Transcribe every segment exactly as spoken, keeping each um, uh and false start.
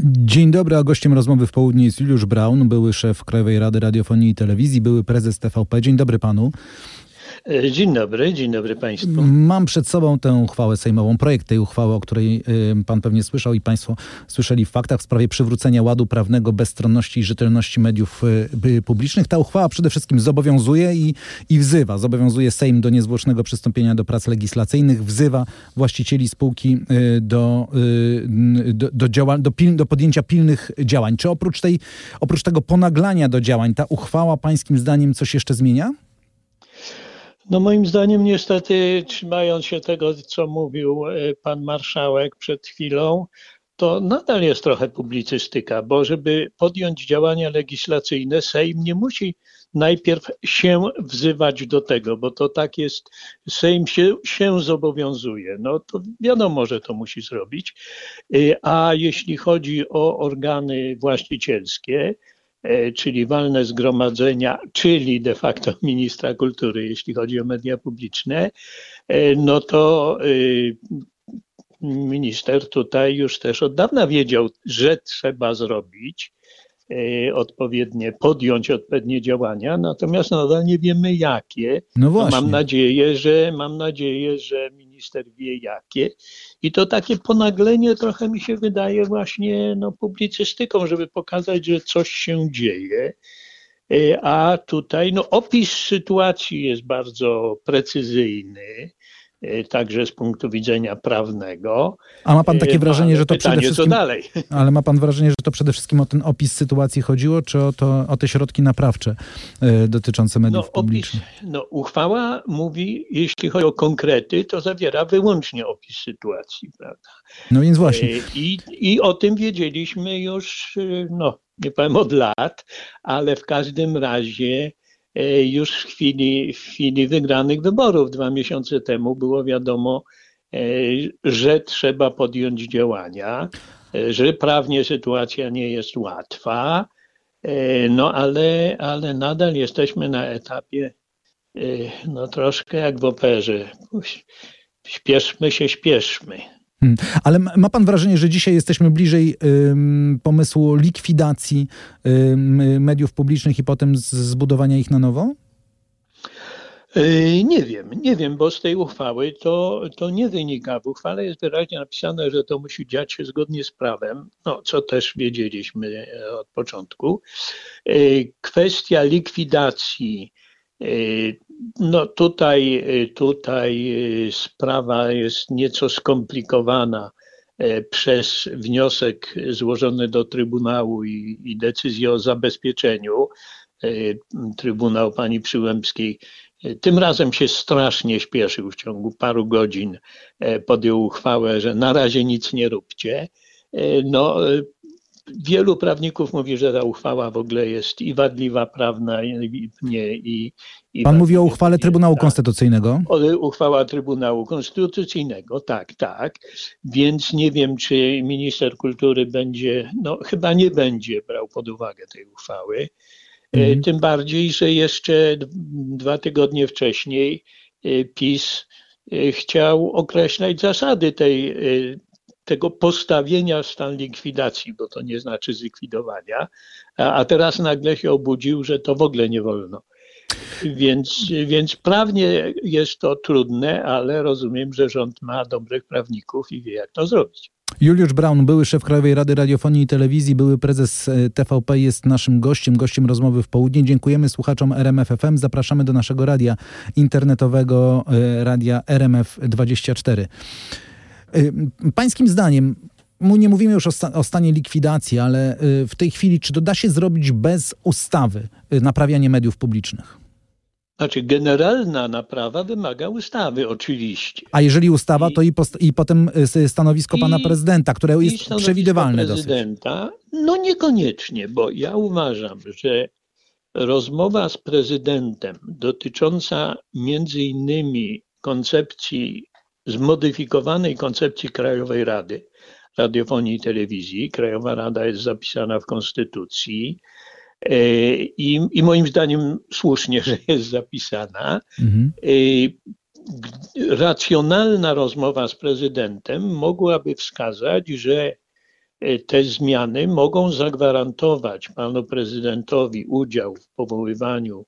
Dzień dobry, a gościem rozmowy w południe jest Juliusz Braun, były szef Krajowej Rady Radiofonii i Telewizji, były prezes T V P. Dzień dobry panu. Dzień dobry, dzień dobry państwu. Mam przed sobą tę uchwałę sejmową, projekt tej uchwały, o której y, pan pewnie słyszał i państwo słyszeli w faktach w sprawie przywrócenia ładu prawnego, bezstronności i rzetelności mediów y, publicznych. Ta uchwała przede wszystkim zobowiązuje i, i wzywa, zobowiązuje Sejm do niezwłocznego przystąpienia do prac legislacyjnych, wzywa właścicieli spółki y, do, y, do, do, działa, do, pil, do podjęcia pilnych działań. Czy oprócz, tej, oprócz tego ponaglania do działań ta uchwała pańskim zdaniem coś jeszcze zmienia? No moim zdaniem niestety, trzymając się tego, co mówił pan marszałek przed chwilą, to nadal jest trochę publicystyka, bo żeby podjąć działania legislacyjne, Sejm nie musi najpierw się wzywać do tego, bo to tak jest, Sejm się, się zobowiązuje. No to wiadomo, że to musi zrobić. A jeśli chodzi o organy właścicielskie, czyli walne zgromadzenia, czyli de facto ministra kultury, jeśli chodzi o media publiczne, no to minister tutaj już też od dawna wiedział, że trzeba zrobić odpowiednie, podjąć odpowiednie działania, natomiast nadal nie wiemy jakie. No właśnie. Mam nadzieję, że mam nadzieję, że minister wie jakie. I to takie ponaglenie trochę mi się wydaje właśnie no, publicystyką, żeby pokazać, że coś się dzieje. A tutaj no, opis sytuacji jest bardzo precyzyjny, także z punktu widzenia prawnego. A ma pan takie wrażenie, że to pytanie, przede wszystkim... co dalej? Ale ma pan wrażenie, że to przede wszystkim o ten opis sytuacji chodziło, czy o, to, o te środki naprawcze y, dotyczące mediów no, publicznych? Opis, no, uchwała mówi, jeśli chodzi o konkrety, to zawiera wyłącznie opis sytuacji, prawda? No więc właśnie. I, i o tym wiedzieliśmy już, no nie powiem od lat, ale w każdym razie już w chwili, w chwili wygranych wyborów dwa miesiące temu było wiadomo, że trzeba podjąć działania, że prawnie sytuacja nie jest łatwa, no ale, ale nadal jesteśmy na etapie no troszkę jak w operze. Śpieszmy się, śpieszmy. Hmm. Ale ma pan wrażenie, że dzisiaj jesteśmy bliżej ym, pomysłu likwidacji ym, mediów publicznych i potem z, zbudowania ich na nowo? Yy, nie wiem, nie wiem, bo z tej uchwały to, to nie wynika. W uchwale jest wyraźnie napisane, że to musi dziać się zgodnie z prawem, no, co też wiedzieliśmy od początku. Yy, kwestia likwidacji. No tutaj, tutaj sprawa jest nieco skomplikowana przez wniosek złożony do Trybunału i, i decyzję o zabezpieczeniu. Trybunał pani Przyłębskiej tym razem się strasznie śpieszył, w ciągu paru godzin podjął uchwałę, że na razie nic nie róbcie. No, wielu prawników mówi, że ta uchwała w ogóle jest i wadliwa prawna, i nie. I, i Pan mówi o uchwale Trybunału Konstytucyjnego? O, uchwała Trybunału Konstytucyjnego, tak, tak. Więc nie wiem, czy minister kultury będzie, no chyba nie będzie brał pod uwagę tej uchwały. Mhm. Tym bardziej, że jeszcze dwa tygodnie wcześniej PiS chciał określać zasady tej tego postawienia w stan likwidacji, bo to nie znaczy zlikwidowania, a teraz nagle się obudził, że to w ogóle nie wolno. Więc, więc prawnie jest to trudne, ale rozumiem, że rząd ma dobrych prawników i wie, jak to zrobić. Juliusz Braun, były szef Krajowej Rady Radiofonii i Telewizji, były prezes T V P, jest naszym gościem, gościem rozmowy w południe. Dziękujemy słuchaczom R M F F M. Zapraszamy do naszego radia internetowego, radia R M F dwadzieścia cztery. Pańskim zdaniem, nie mówimy już o, sta- o stanie likwidacji, ale w tej chwili, czy to da się zrobić bez ustawy naprawianie mediów publicznych? Znaczy, generalna naprawa wymaga ustawy, oczywiście. A jeżeli ustawa, I, to i, post- i potem stanowisko i, pana prezydenta, które jest przewidywalne prezydenta, dosyć. No niekoniecznie, bo ja uważam, że rozmowa z prezydentem dotycząca między innymi koncepcji zmodyfikowanej koncepcji Krajowej Rady Radiofonii i Telewizji. Krajowa Rada jest zapisana w Konstytucji i, i moim zdaniem słusznie, że jest zapisana. Mhm. Racjonalna rozmowa z prezydentem mogłaby wskazać, że te zmiany mogą zagwarantować panu prezydentowi udział w powoływaniu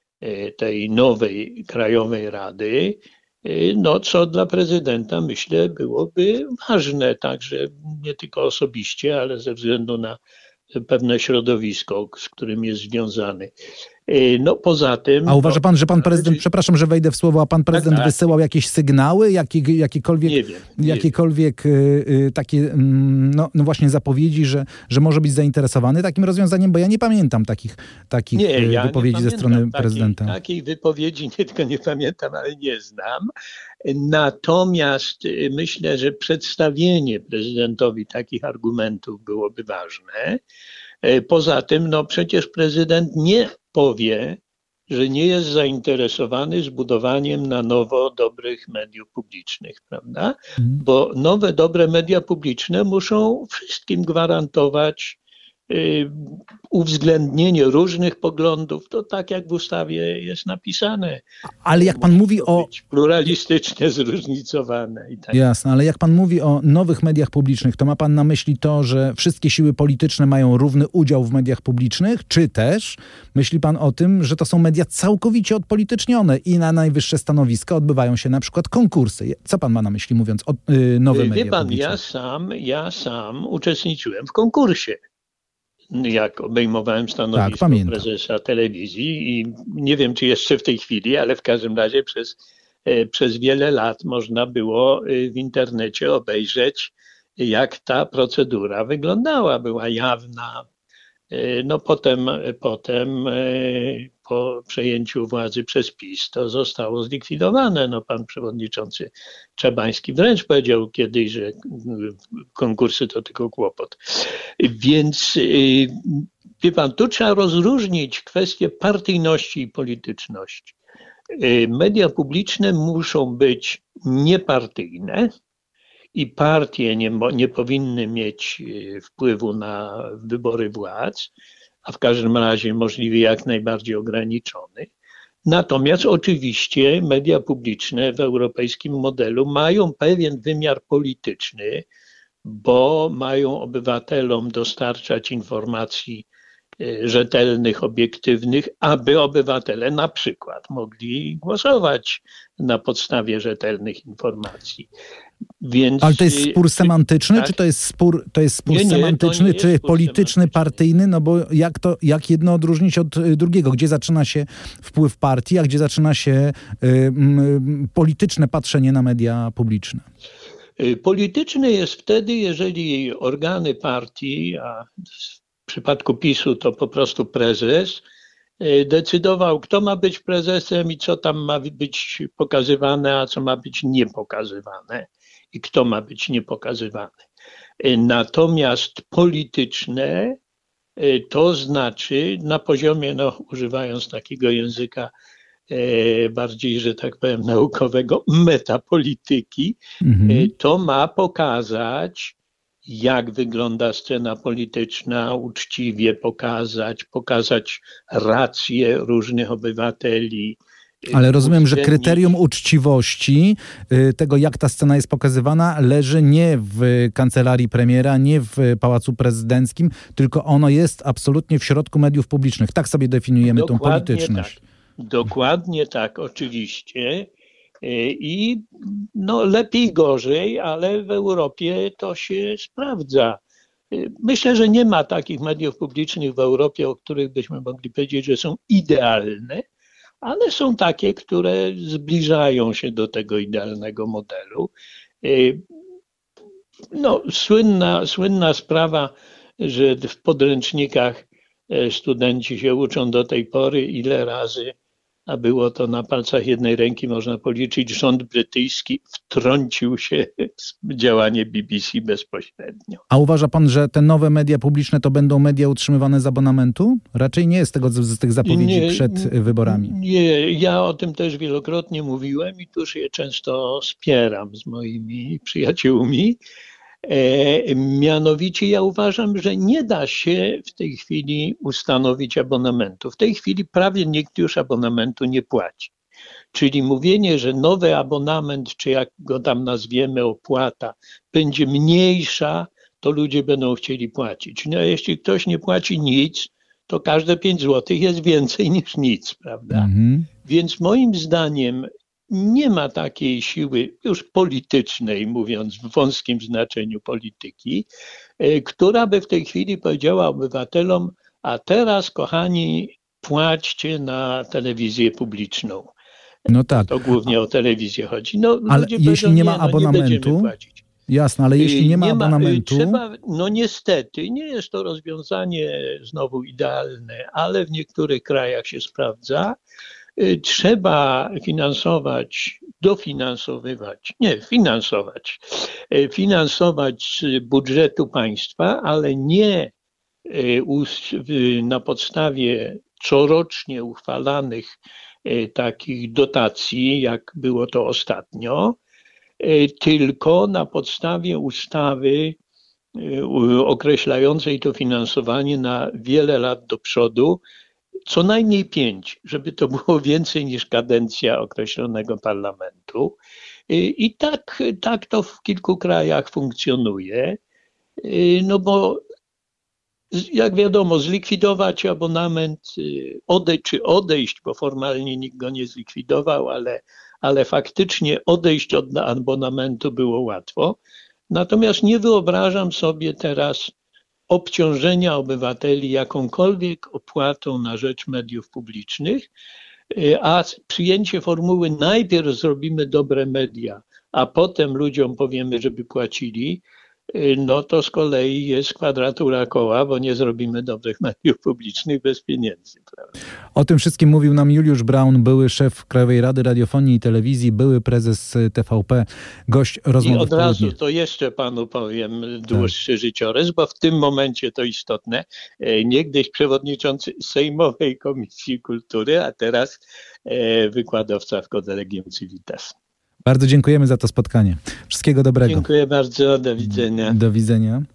tej nowej Krajowej Rady, no co dla prezydenta, myślę, byłoby ważne, także nie tylko osobiście, ale ze względu na pewne środowisko, z którym jest związany. No poza tym... A uważa pan, że pan prezydent, należy... przepraszam, że wejdę w słowo, a pan prezydent tak, tak. wysyłał jakieś sygnały, jakie, jakiekolwiek, nie wiem, nie jakiekolwiek y, takie no, no właśnie zapowiedzi, że, że może być zainteresowany takim rozwiązaniem, bo ja nie pamiętam takich, takich nie, ja wypowiedzi nie ze strony takiej, prezydenta. Takiej wypowiedzi nie tylko nie pamiętam, ale nie znam. Natomiast myślę, że przedstawienie prezydentowi takich argumentów byłoby ważne. Poza tym, no przecież prezydent nie powie, że nie jest zainteresowany zbudowaniem na nowo dobrych mediów publicznych, prawda? Mhm. Bo nowe, dobre media publiczne muszą wszystkim gwarantować y, uwzględnienie różnych poglądów. To tak jak w ustawie jest napisane. Ale jak pan mówi o... pluralistycznie zróżnicowane. I tak. Jasne, ale jak pan mówi o nowych mediach publicznych, to ma pan na myśli to, że wszystkie siły polityczne mają równy udział w mediach publicznych, czy też myśli pan o tym, że to są media całkowicie odpolitycznione i na najwyższe stanowiska odbywają się na przykład konkursy? Co pan ma na myśli, mówiąc o yy, nowe media Wie pan, publiczne? ja sam, ja sam uczestniczyłem w konkursie, jak obejmowałem stanowisko tak, prezesa telewizji i nie wiem, czy jeszcze w tej chwili, ale w każdym razie przez, przez wiele lat można było w internecie obejrzeć, jak ta procedura wyglądała. Była jawna. No potem, potem po przejęciu władzy przez PiS to zostało zlikwidowane. No pan przewodniczący Czabański wręcz powiedział kiedyś, że konkursy to tylko kłopot. Więc wie pan, tu trzeba rozróżnić kwestię partyjności i polityczności. Media publiczne muszą być niepartyjne i partie nie, nie powinny mieć wpływu na wybory władz, a w każdym razie możliwie jak najbardziej ograniczony. Natomiast oczywiście media publiczne w europejskim modelu mają pewien wymiar polityczny, bo mają obywatelom dostarczać informacji rzetelnych, obiektywnych, aby obywatele na przykład mogli głosować na podstawie rzetelnych informacji. Więc, ale to jest spór semantyczny, tak? Czy to jest spór, to jest spór nie, nie, semantyczny, nie czy polityczny, partyjny? No bo jak to, jak jedno odróżnić od drugiego? Gdzie zaczyna się wpływ partii, a gdzie zaczyna się y, y, polityczne patrzenie na media publiczne? Polityczny jest wtedy, jeżeli organy partii, a w przypadku PiSu to po prostu prezes, decydował, kto ma być prezesem i co tam ma być pokazywane, a co ma być niepokazywane i kto ma być niepokazywany. Natomiast polityczne to znaczy na poziomie, no, używając takiego języka bardziej, że tak powiem, naukowego, metapolityki, mhm. to ma pokazać, jak wygląda scena polityczna, uczciwie pokazać, pokazać racje różnych obywateli. Ale rozumiem, że kryterium uczciwości tego, jak ta scena jest pokazywana, leży nie w kancelarii premiera, nie w Pałacu Prezydenckim, tylko ono jest absolutnie w środku mediów publicznych. Tak sobie definiujemy Dokładnie tą polityczność. Tak. Dokładnie tak, oczywiście. I no lepiej, gorzej, ale w Europie to się sprawdza. Myślę, że nie ma takich mediów publicznych w Europie, o których byśmy mogli powiedzieć, że są idealne, ale są takie, które zbliżają się do tego idealnego modelu. No, słynna, słynna sprawa, że w podręcznikach studenci się uczą do tej pory, ile razy, a było to na palcach jednej ręki, można policzyć, rząd brytyjski wtrącił się w działanie B B C bezpośrednio. A uważa pan, że te nowe media publiczne to będą media utrzymywane z abonamentu? Raczej nie jest tego z tych zapowiedzi nie, przed wyborami. Nie, ja o tym też wielokrotnie mówiłem i tu się często spieram z moimi przyjaciółmi. E, mianowicie ja uważam, że nie da się w tej chwili ustanowić abonamentu. W tej chwili prawie nikt już abonamentu nie płaci. Czyli mówienie, że nowy abonament, czy jak go tam nazwiemy, opłata, będzie mniejsza, to ludzie będą chcieli płacić. No, jeśli ktoś nie płaci nic, to każde pięć złotych jest więcej niż nic, prawda? Mhm. Więc moim zdaniem nie ma takiej siły już politycznej, mówiąc w wąskim znaczeniu polityki, która by w tej chwili powiedziała obywatelom, a teraz, kochani, płaćcie na telewizję publiczną. No tak. To głównie o telewizję chodzi. No, ale jeśli nie ma nie, abonamentu, no jasne, ale jeśli nie ma nie abonamentu... Ma, trzeba, no niestety, nie jest to rozwiązanie znowu idealne, ale w niektórych krajach się sprawdza. Trzeba finansować, dofinansowywać, nie, finansować, finansować z budżetu państwa, ale nie na podstawie corocznie uchwalanych takich dotacji, jak było to ostatnio, tylko na podstawie ustawy określającej to finansowanie na wiele lat do przodu, co najmniej pięć, żeby to było więcej niż kadencja określonego parlamentu. I tak, tak to w kilku krajach funkcjonuje, no bo jak wiadomo, zlikwidować abonament, odejść czy odejść, bo formalnie nikt go nie zlikwidował, ale, ale faktycznie odejść od abonamentu było łatwo. Natomiast nie wyobrażam sobie teraz obciążenia obywateli jakąkolwiek opłatą na rzecz mediów publicznych, a przyjęcie formuły najpierw zrobimy dobre media, a potem ludziom powiemy, żeby płacili, no to z kolei jest kwadratura koła, bo nie zrobimy dobrych mediów publicznych bez pieniędzy. Prawda? O tym wszystkim mówił nam Juliusz Braun, były szef Krajowej Rady Radiofonii i Telewizji, były prezes T V P, gość rozmowy. I od razu to jeszcze panu powiem dłuższy tak. życiorys, bo w tym momencie to istotne. Niegdyś przewodniczący Sejmowej Komisji Kultury, a teraz wykładowca w Collegium Civitas. Bardzo dziękujemy za to spotkanie. Wszystkiego dobrego. Dziękuję bardzo. Do widzenia. Do widzenia.